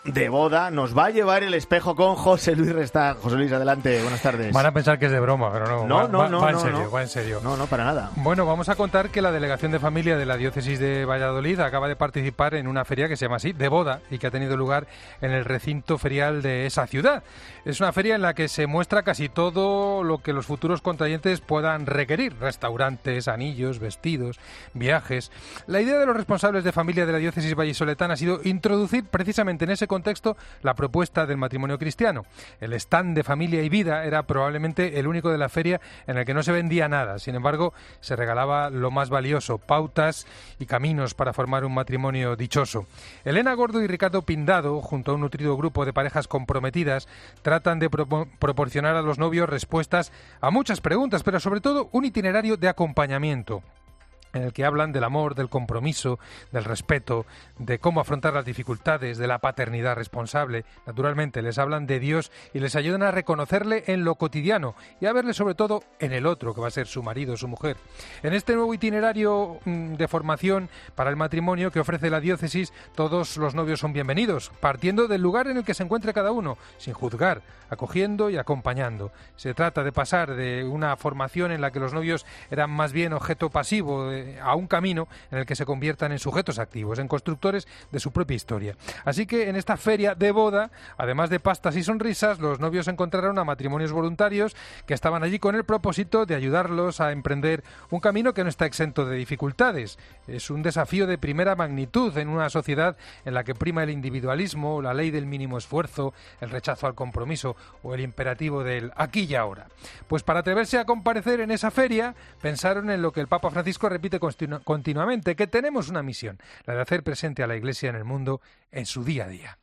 de boda nos va a llevar el espejo con José Luis Restán. José Luis, adelante, buenas tardes. Van a pensar que es de broma, pero no. Va en serio. No, para nada. Bueno, vamos a contar que la Delegación de Familia de la Diócesis de Valladolid acaba de participar en una feria que se llama así, de boda, y que ha tenido lugar en el recinto ferial de esa ciudad. Es una feria en la que se muestra casi todo lo que los futuros contrayentes puedan requerir: restaurantes, anillos, vestidos, viajes. La idea de los responsables de familia de la Diócesis vallisoletana ha sido introducir precisamente en ese contexto la propuesta del matrimonio cristiano. El stand de Familia y Vida era probablemente el único de la feria en el que no se vendía nada. Sin embargo, se regalaba lo más valioso: pautas y caminos para formar un matrimonio dichoso. Elena Gordo y Ricardo Pindado, junto a un nutrido grupo de parejas comprometidas, tratan de proporcionar a los novios respuestas a muchas preguntas, pero sobre todo un itinerario de acompañamiento, en el que hablan del amor, del compromiso, del respeto, de cómo afrontar las dificultades, de la paternidad responsable. Naturalmente, les hablan de Dios y les ayudan a reconocerle en lo cotidiano y a verle sobre todo en el otro, que va a ser su marido o su mujer. En este nuevo itinerario de formación para el matrimonio que ofrece la diócesis, todos los novios son bienvenidos, partiendo del lugar en el que se encuentre cada uno, sin juzgar, acogiendo y acompañando. Se trata de pasar de una formación en la que los novios eran más bien objeto pasivo a un camino en el que se conviertan en sujetos activos, en constructores de su propia historia. Así que en esta feria de boda, además de pastas y sonrisas, los novios encontraron a matrimonios voluntarios que estaban allí con el propósito de ayudarlos a emprender un camino que no está exento de dificultades. Es un desafío de primera magnitud en una sociedad en la que prima el individualismo, la ley del mínimo esfuerzo, el rechazo al compromiso o el imperativo del aquí y ahora. Pues para atreverse a comparecer en esa feria, pensaron en lo que el Papa Francisco repite continuamente, que tenemos una misión, la de hacer presente a la Iglesia en el mundo en su día a día.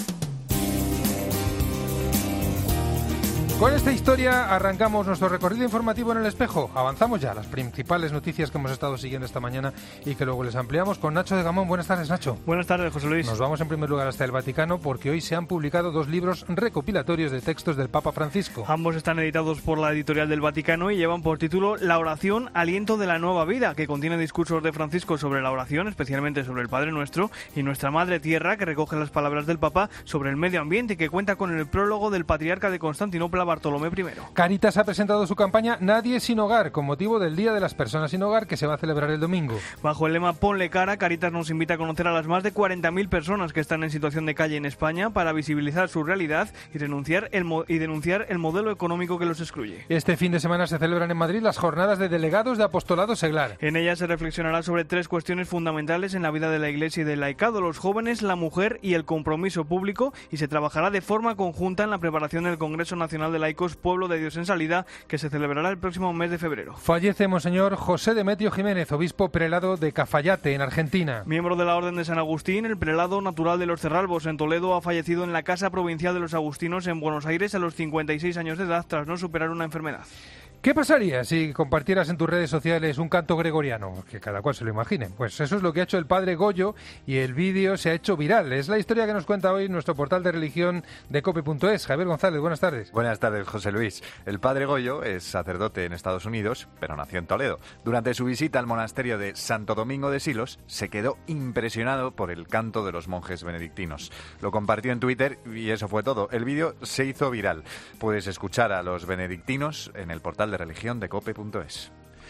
Con esta historia arrancamos nuestro recorrido informativo en El Espejo. Avanzamos ya a las principales noticias que hemos estado siguiendo esta mañana y que luego les ampliamos con Nacho de Gamón. Buenas tardes, Nacho. Buenas tardes, José Luis. Nos vamos en primer lugar hasta el Vaticano porque hoy se han publicado 2 libros recopilatorios de textos del Papa Francisco. Ambos están editados por la editorial del Vaticano y llevan por título La oración, aliento de la nueva vida, que contiene discursos de Francisco sobre la oración, especialmente sobre el Padre Nuestro, y Nuestra Madre Tierra, que recoge las palabras del Papa sobre el medio ambiente y que cuenta con el prólogo del patriarca de Constantinopla, Bartolomé I. Caritas ha presentado su campaña Nadie sin hogar, con motivo del Día de las Personas sin Hogar, que se va a celebrar el domingo. Bajo el lema Ponle cara, Caritas nos invita a conocer a las más de 40.000 personas que están en situación de calle en España para visibilizar su realidad y denunciar el modelo económico que los excluye. Este fin de semana se celebran en Madrid las jornadas de delegados de apostolado seglar. En ellas se reflexionará sobre 3 cuestiones fundamentales en la vida de la Iglesia y del laicado: los jóvenes, la mujer y el compromiso público, y se trabajará de forma conjunta en la preparación del Congreso Nacional de Laicos Pueblo de Dios en Salida, que se celebrará el próximo mes de febrero. Fallece Monseñor José Demetrio Jiménez, obispo prelado de Cafayate, en Argentina. Miembro de la Orden de San Agustín, el prelado natural de los Cerralbos, en Toledo, ha fallecido en la Casa Provincial de los Agustinos, en Buenos Aires, a los 56 años de edad, tras no superar una enfermedad. ¿Qué pasaría si compartieras en tus redes sociales un canto gregoriano? Que cada cual se lo imagine. Pues eso es lo que ha hecho el padre Goyo y el vídeo se ha hecho viral. Es la historia que nos cuenta hoy nuestro portal de religión de cope.es. Javier González, buenas tardes. Buenas tardes, José Luis. El padre Goyo es sacerdote en Estados Unidos, pero nació en Toledo. Durante su visita al monasterio de Santo Domingo de Silos, se quedó impresionado por el canto de los monjes benedictinos. Lo compartió en Twitter y eso fue todo. El vídeo se hizo viral. Puedes escuchar a los benedictinos en el portal de religión de cope.es.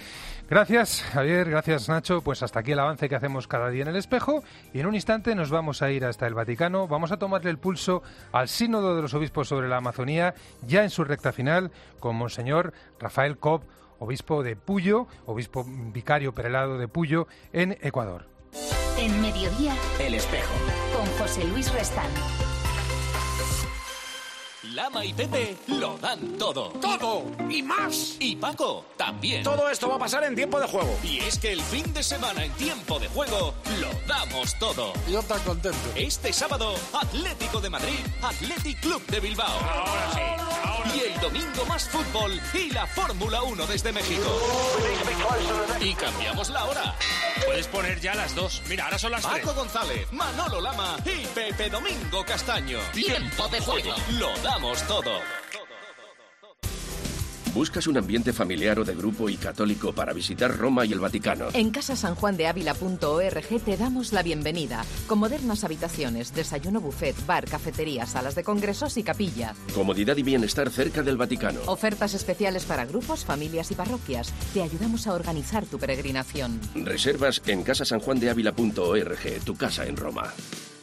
Gracias, Javier, gracias, Nacho. Pues hasta aquí el avance que hacemos cada día en El Espejo, y en un instante nos vamos a ir hasta el Vaticano. Vamos a tomarle el pulso al Sínodo de los Obispos sobre la Amazonía, ya en su recta final, con Monseñor Rafael Cobb, obispo de Puyo, obispo vicario prelado de Puyo, en Ecuador. En Mediodía, El Espejo, con José Luis Restán. Lama y Pepe lo dan todo. ¡Todo! ¡Y más! Y Paco también. Todo esto va a pasar en Tiempo de Juego. Y es que el fin de semana en Tiempo de Juego lo damos todo. Yo tan contento. Este sábado, Atlético de Madrid, Athletic Club de Bilbao. Ahora sí. Y el domingo más fútbol y la Fórmula 1 desde México. Y cambiamos la hora. Puedes poner ya las 2. Mira, ahora son las 3. Paco González, Manolo Lama y Pepe Domingo Castaño. Tiempo de Juego. Lo damos todo. ¿Buscas un ambiente familiar o de grupo y católico para visitar Roma y el Vaticano? En casasanjuandeavila.org te damos la bienvenida, con modernas habitaciones, desayuno buffet, bar, cafetería, salas de congresos y capilla. Comodidad y bienestar cerca del Vaticano. Ofertas especiales para grupos, familias y parroquias. Te ayudamos a organizar tu peregrinación. Reservas en casasanjuandeavila.org, tu casa en Roma.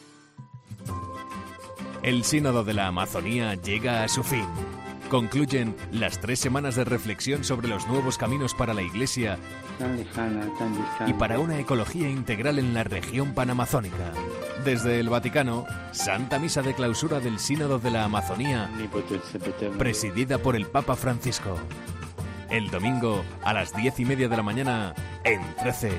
El Sínodo de la Amazonía llega a su fin. Concluyen las 3 semanas de reflexión sobre los nuevos caminos para la Iglesia y para una ecología integral en la región panamazónica. Desde el Vaticano, Santa Misa de Clausura del Sínodo de la Amazonía, presidida por el Papa Francisco. El domingo a las 10:30 de la mañana en 13.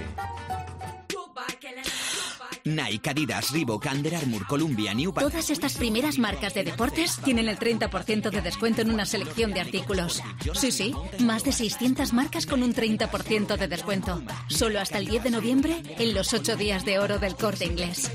Nike, Adidas, Reebok, Under Armour, Columbia, New Balance. Todas estas primeras marcas de deportes tienen el 30% de descuento en una selección de artículos. Sí, más de 600 marcas con un 30% de descuento. Solo hasta el 10 de noviembre en los 8 días de oro del Corte Inglés.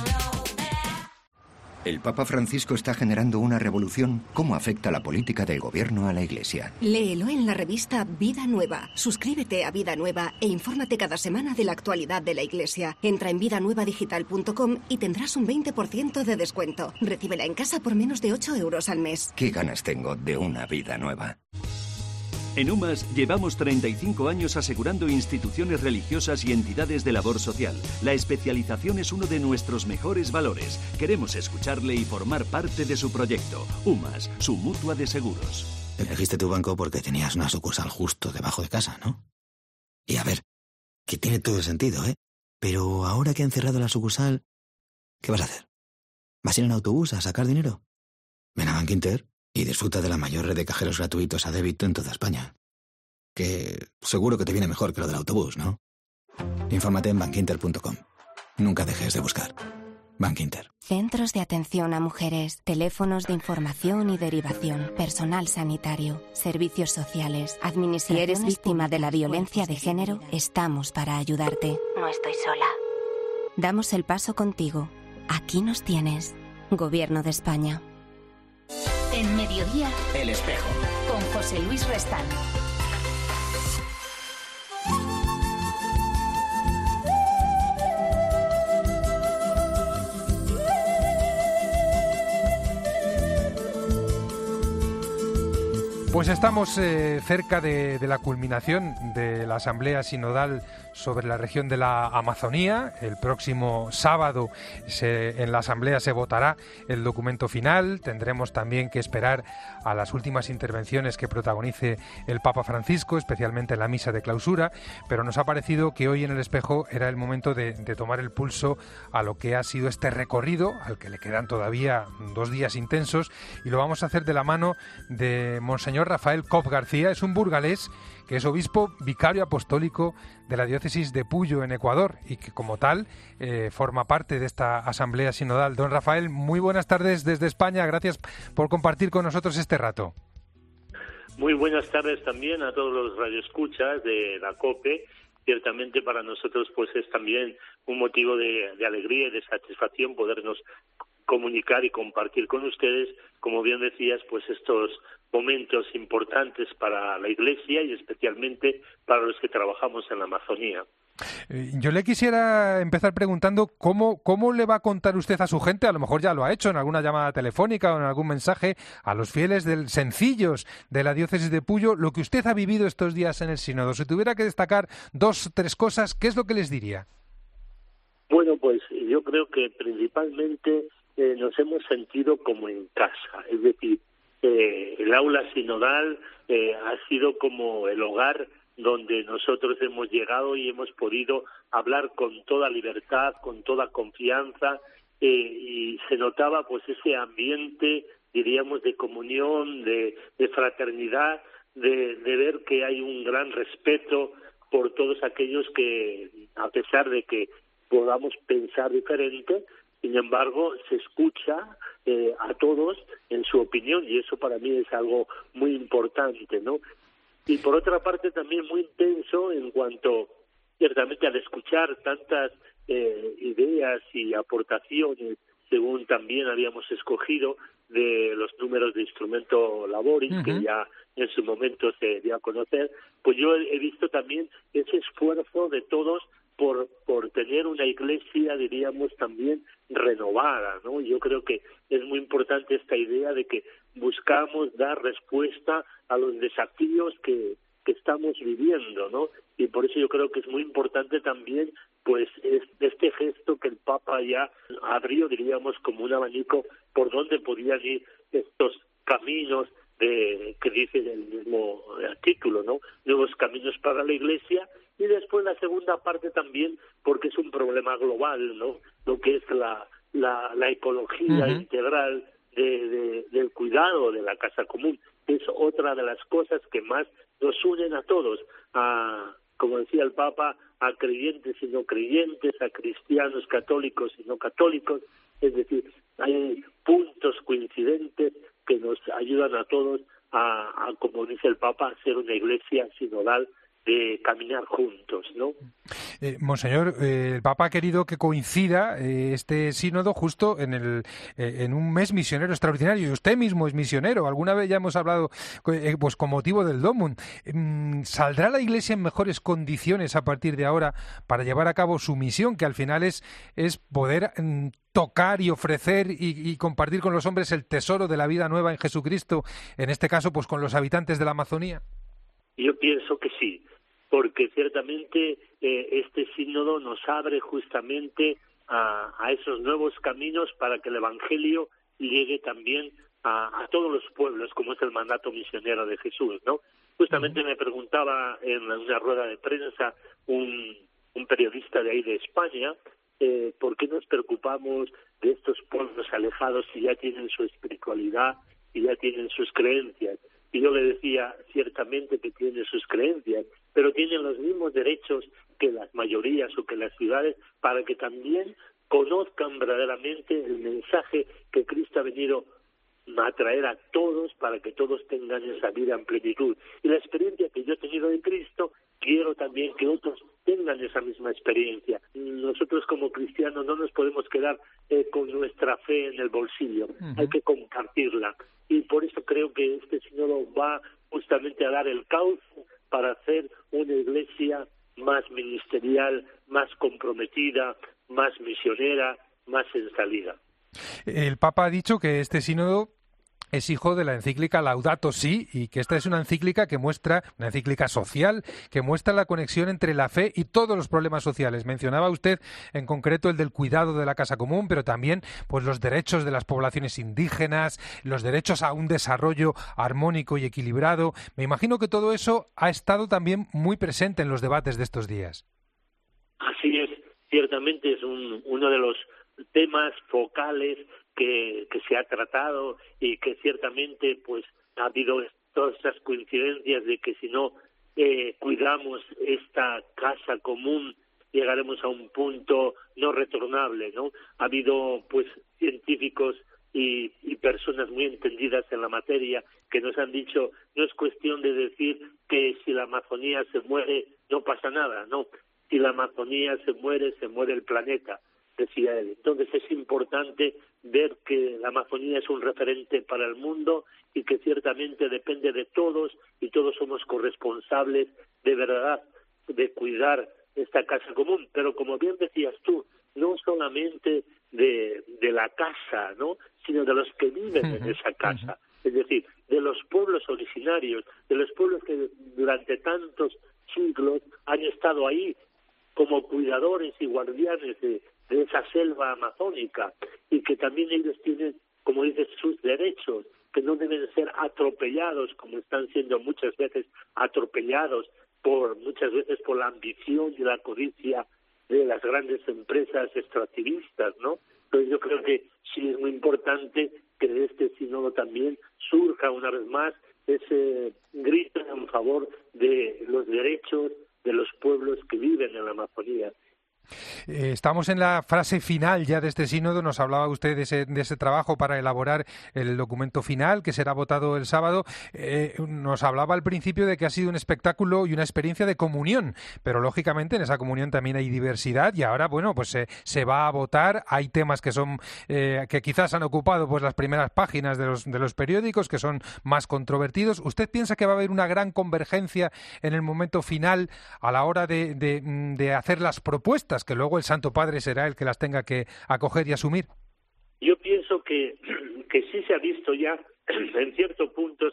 El Papa Francisco está generando una revolución. ¿Cómo afecta la política del gobierno a la Iglesia? Léelo en la revista Vida Nueva. Suscríbete a Vida Nueva e infórmate cada semana de la actualidad de la Iglesia. Entra en vidanuevadigital.com y tendrás un 20% de descuento. Recíbela en casa por menos de 8 euros al mes. ¿Qué ganas tengo de una vida nueva? En UMAS llevamos 35 años asegurando instituciones religiosas y entidades de labor social. La especialización es uno de nuestros mejores valores. Queremos escucharle y formar parte de su proyecto. UMAS, su mutua de seguros. Elegiste tu banco porque tenías una sucursal justo debajo de casa, ¿no? Y a ver, que tiene todo el sentido, ¿eh? Pero ahora que han cerrado la sucursal, ¿qué vas a hacer? ¿Vas a ir en autobús a sacar dinero? Ven a Bankinter y disfruta de la mayor red de cajeros gratuitos a débito en toda España. Que seguro que te viene mejor que lo del autobús, ¿no? Infórmate en bankinter.com. Nunca dejes de buscar. Bankinter. Centros de atención a mujeres, teléfonos de información y derivación, personal sanitario, servicios sociales, administración. Si eres víctima de la violencia de género, estamos para ayudarte. No estoy sola. Damos el paso contigo. Aquí nos tienes. Gobierno de España. En Mediodía, El Espejo. con José Luis Restán. Pues estamos cerca de la culminación de la Asamblea Sinodal sobre la región de la Amazonía. El próximo sábado en la Asamblea se votará el documento final. Tendremos también que esperar a las últimas intervenciones que protagonice el Papa Francisco, especialmente en la misa de clausura, pero nos ha parecido que hoy en El Espejo era el momento de tomar el pulso a lo que ha sido este recorrido, al que le quedan todavía 2 días intensos, y lo vamos a hacer de la mano de Monseñor Rafael Cobb García. Es un burgalés que es obispo vicario apostólico de la diócesis de Puyo, en Ecuador, y que como tal forma parte de esta asamblea sinodal. Don Rafael, muy buenas tardes desde España. Gracias por compartir con nosotros este rato. Muy buenas tardes también a todos los radioescuchas de la COPE. Ciertamente para nosotros pues es también un motivo de alegría y de satisfacción podernos comunicar y compartir con ustedes, como bien decías, pues estos momentos importantes para la Iglesia y especialmente para los que trabajamos en la Amazonía. Yo le quisiera empezar preguntando cómo le va a contar usted a su gente, a lo mejor ya lo ha hecho en alguna llamada telefónica o en algún mensaje, a los fieles sencillos de la diócesis de Puyo, lo que usted ha vivido estos días en el sínodo. Si tuviera que destacar 2 o 3 cosas, ¿qué es lo que les diría? Bueno, pues yo creo que principalmente nos hemos sentido como en casa, es decir, el aula sinodal ha sido como el hogar donde nosotros hemos llegado y hemos podido hablar con toda libertad, con toda confianza, y se notaba pues ese ambiente, diríamos, de comunión, de fraternidad, de ver que hay un gran respeto por todos aquellos que, a pesar de que podamos pensar diferente, sin embargo, se escucha a todos en su opinión, y eso para mí es algo muy importante, ¿no? Y por otra parte también muy intenso en cuanto, ciertamente, al escuchar tantas ideas y aportaciones según también habíamos escogido, de los números de Instrumento Laboris, que ya en su momento se dio a conocer, pues yo he visto también ese esfuerzo de todos por tener una iglesia, diríamos, también renovada, ¿no? Yo creo que es muy importante esta idea de que buscamos dar respuesta a los desafíos que estamos viviendo, ¿no? Y por eso yo creo que es muy importante también, pues, este gesto que el Papa ya abrió, diríamos, como un abanico por donde podían ir estos caminos que dice el mismo artículo, ¿no? Nuevos caminos para la Iglesia. Y después la segunda parte también, porque es un problema global, ¿no? Lo que es la ecología integral del cuidado de la casa común. Es otra de las cosas que más nos unen a todos, como decía el Papa, a creyentes y no creyentes, a cristianos católicos y no católicos. Es decir, hay puntos coincidentes que nos ayudan a todos a, como dice el Papa, a ser una iglesia sinodal, de caminar juntos, ¿no? Monseñor, el Papa ha querido que coincida este sínodo justo en un mes misionero extraordinario, y usted mismo es misionero. Alguna vez ya hemos hablado pues con motivo del Domum. ¿Saldrá la Iglesia en mejores condiciones a partir de ahora para llevar a cabo su misión, que al final es poder tocar y ofrecer y compartir con los hombres el tesoro de la vida nueva en Jesucristo, en este caso pues con los habitantes de la Amazonía? Yo pienso que sí, porque ciertamente este sínodo nos abre justamente a esos nuevos caminos para que el Evangelio llegue también a todos los pueblos, como es el mandato misionero de Jesús, ¿no? Justamente me preguntaba en una rueda de prensa un periodista de ahí de España, ¿por qué nos preocupamos de estos pueblos alejados si ya tienen su espiritualidad y ya tienen sus creencias? Y yo le decía, ciertamente que tienen sus creencias, pero tienen los mismos derechos que las mayorías o que las ciudades, para que también conozcan verdaderamente el mensaje que Cristo ha venido a traer a todos, para que todos tengan esa vida en plenitud. Y la experiencia que yo he tenido de Cristo, quiero también que otros tengan esa misma experiencia. Nosotros como cristianos no nos podemos quedar con nuestra fe en el bolsillo, hay que compartirla. Y por eso creo que este sínodo va justamente a dar el cauce para hacer una iglesia más ministerial, más comprometida, más misionera, más en salida. El Papa ha dicho que este sínodo es hijo de la encíclica Laudato Si, y que esta es una encíclica una encíclica social, que muestra la conexión entre la fe y todos los problemas sociales. Mencionaba usted en concreto el del cuidado de la casa común, pero también pues los derechos de las poblaciones indígenas, los derechos a un desarrollo armónico y equilibrado. Me imagino que todo eso ha estado también muy presente en los debates de estos días. Así es, ciertamente es uno de los temas focales que se ha tratado, y que ciertamente pues ha habido todas esas coincidencias de que si no cuidamos esta casa común llegaremos a un punto no retornable, ¿no? Ha habido pues científicos y personas muy entendidas en la materia que nos han dicho, no es cuestión de decir que si la Amazonía se muere no pasa nada, no, si la Amazonía se muere el planeta, decía él. Entonces es importante ver que la Amazonía es un referente para el mundo y que ciertamente depende de todos, y todos somos corresponsables de verdad de cuidar esta casa común. Pero como bien decías tú, no solamente de la casa, ¿no?, sino de los que viven en esa casa. Es decir, de los pueblos originarios, de los pueblos que durante tantos siglos han estado ahí como cuidadores y guardianes de esa selva amazónica, y que también ellos tienen, como dices, sus derechos, que no deben ser atropellados, como están siendo muchas veces atropellados muchas veces por la ambición y la codicia de las grandes empresas extractivistas, ¿no? Entonces yo creo que sí es muy importante que de este sínodo también surja una vez más ese grito en favor de los derechos de los pueblos que viven en la Amazonía. Estamos en la fase final ya de este sínodo. Nos hablaba usted de ese trabajo para elaborar el documento final que será votado el sábado. Nos hablaba al principio de que ha sido un espectáculo y una experiencia de comunión, pero lógicamente en esa comunión también hay diversidad y ahora, bueno, pues se va a votar. Hay temas que son que quizás han ocupado pues las primeras páginas de los periódicos, que son más controvertidos. ¿Usted piensa que va a haber una gran convergencia en el momento final a la hora de hacer las propuestas, que luego el Santo Padre será el que las tenga que acoger y asumir? Yo pienso que sí se ha visto ya en ciertos puntos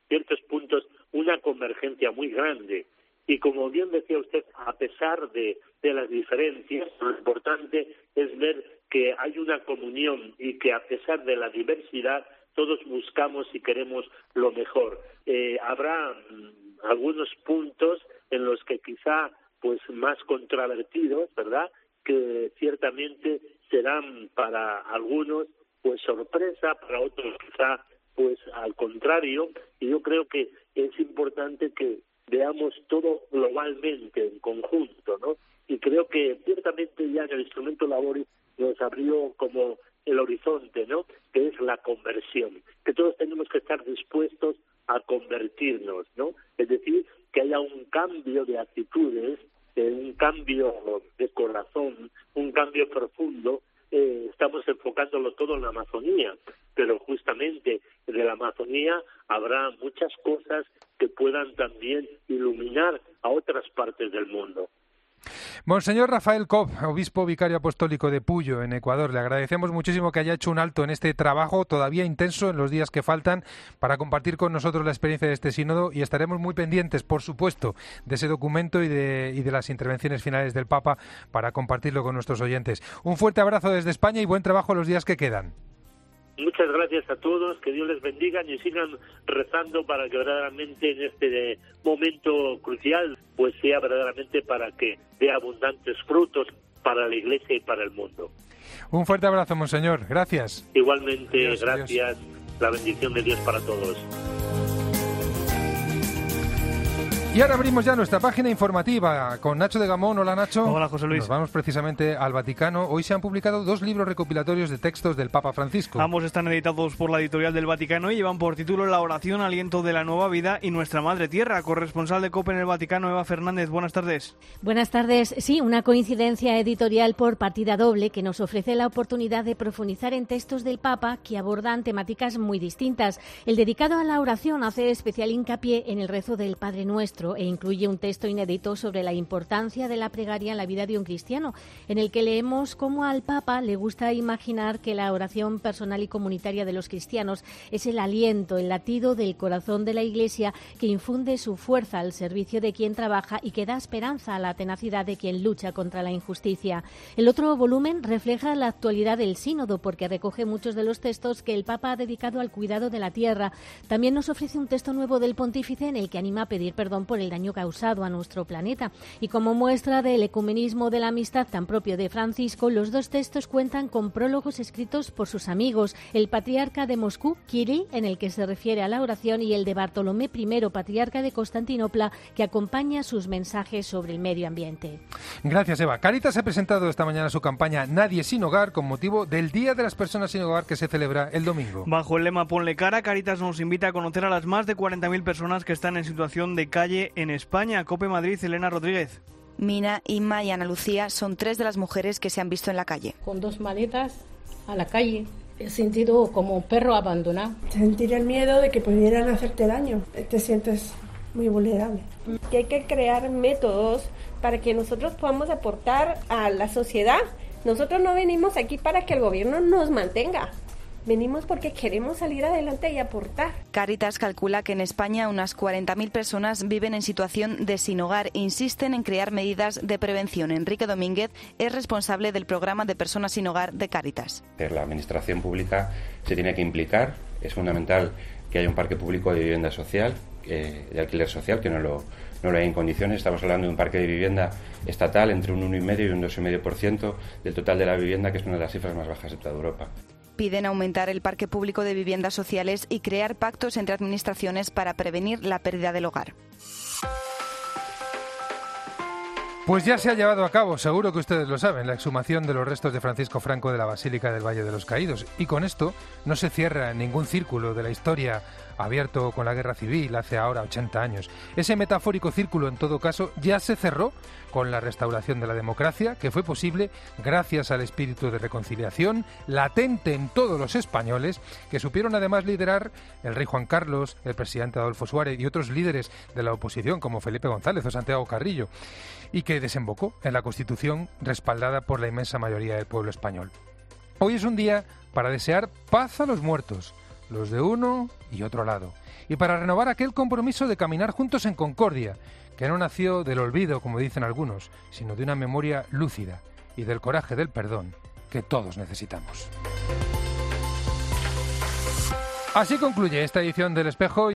una convergencia muy grande. Y como bien decía usted, a pesar de las diferencias, lo importante es ver que hay una comunión y que a pesar de la diversidad todos buscamos y queremos lo mejor. Habrá algunos puntos en los que quizá pues más controvertidos, ¿verdad?, que ciertamente serán para algunos pues sorpresa, para otros quizá pues al contrario, y yo creo que es importante que veamos todo globalmente, en conjunto, ¿no? Y creo que ciertamente ya en el instrumento Laboris nos abrió como el horizonte, ¿no?, que es la conversión, que todos tenemos que estar dispuestos a convertirnos, ¿no? Es decir, que haya un cambio de actitudes, un cambio de corazón, un cambio profundo. Estamos enfocándolo todo en la Amazonía, pero justamente de la Amazonía habrá muchas cosas que puedan también iluminar a otras partes del mundo. Monseñor Rafael Cobb, obispo vicario apostólico de Puyo, en Ecuador, le agradecemos muchísimo que haya hecho un alto en este trabajo todavía intenso en los días que faltan para compartir con nosotros la experiencia de este sínodo, y estaremos muy pendientes, por supuesto, de ese documento y de las intervenciones finales del Papa para compartirlo con nuestros oyentes. Un fuerte abrazo desde España y buen trabajo los días que quedan. Muchas gracias a todos, que Dios les bendiga y sigan rezando para que verdaderamente en este momento crucial pues sea verdaderamente para que dé abundantes frutos para la Iglesia y para el mundo. Un fuerte abrazo, monseñor. Gracias. Igualmente, adiós, gracias. Adiós. La bendición de Dios para todos. Y ahora abrimos ya nuestra página informativa con Nacho de Gamón. Hola, Nacho. Hola, José Luis. Nos vamos precisamente al Vaticano. Hoy se han publicado 2 libros recopilatorios de textos del Papa Francisco. Ambos están editados por la editorial del Vaticano y llevan por título La oración, aliento de la nueva vida y nuestra madre tierra. Corresponsal de COPE en el Vaticano, Eva Fernández. Buenas tardes. Buenas tardes. Sí, una coincidencia editorial por partida doble que nos ofrece la oportunidad de profundizar en textos del Papa que abordan temáticas muy distintas. El dedicado a la oración hace especial hincapié en el rezo del Padre Nuestro e incluye un texto inédito sobre la importancia de la plegaria en la vida de un cristiano, en el que leemos cómo al Papa le gusta imaginar que la oración personal y comunitaria de los cristianos es el aliento, el latido del corazón de la Iglesia que infunde su fuerza al servicio de quien trabaja y que da esperanza a la tenacidad de quien lucha contra la injusticia. El otro volumen refleja la actualidad del sínodo porque recoge muchos de los textos que el Papa ha dedicado al cuidado de la tierra. También nos ofrece un texto nuevo del pontífice en el que anima a pedir perdón por el daño causado a nuestro planeta. Y como muestra del ecumenismo de la amistad tan propio de Francisco, los 2 textos cuentan con prólogos escritos por sus amigos, el patriarca de Moscú, Kirill, en el que se refiere a la oración, y el de Bartolomé I, patriarca de Constantinopla, que acompaña sus mensajes sobre el medio ambiente. Gracias, Eva. Cáritas ha presentado esta mañana su campaña Nadie sin hogar con motivo del Día de las Personas sin Hogar que se celebra el domingo. Bajo el lema Ponle cara, Cáritas nos invita a conocer a las más de 40.000 personas que están en situación de calle en España. COPE Madrid, Elena Rodríguez. Mina, Inma y Ana Lucía son 3 de las mujeres que se han visto en la calle. Con 2 maletas a la calle. He sentido como un perro abandonado. Sentir el miedo de que pudieran hacerte daño. Te sientes muy vulnerable. Que hay que crear métodos para que nosotros podamos aportar a la sociedad. Nosotros no venimos aquí para que el gobierno nos mantenga. Venimos porque queremos salir adelante y aportar. Cáritas calcula que en España unas 40.000 personas viven en situación de sin hogar. Insisten en crear medidas de prevención. Enrique Domínguez es responsable del programa de personas sin hogar de Cáritas. La administración pública se tiene que implicar. Es fundamental que haya un parque público de vivienda social, de alquiler social, que no lo hay en condiciones. Estamos hablando de un parque de vivienda estatal entre un 1,5% y un 2,5% del total de la vivienda, que es una de las cifras más bajas de toda Europa. Piden aumentar el parque público de viviendas sociales y crear pactos entre administraciones para prevenir la pérdida del hogar. Pues ya se ha llevado a cabo, seguro que ustedes lo saben, la exhumación de los restos de Francisco Franco de la Basílica del Valle de los Caídos. Y con esto no se cierra ningún círculo de la historia abierto con la Guerra Civil hace ahora 80 años. Ese metafórico círculo, en todo caso, ya se cerró con la restauración de la democracia, que fue posible gracias al espíritu de reconciliación latente en todos los españoles, que supieron además liderar el rey Juan Carlos, el presidente Adolfo Suárez y otros líderes de la oposición como Felipe González o Santiago Carrillo, y que desembocó en la Constitución respaldada por la inmensa mayoría del pueblo español. Hoy es un día para desear paz a los muertos, los de uno y otro lado, y para renovar aquel compromiso de caminar juntos en concordia, que no nació del olvido, como dicen algunos, sino de una memoria lúcida y del coraje del perdón que todos necesitamos. Así concluye esta edición del Espejo.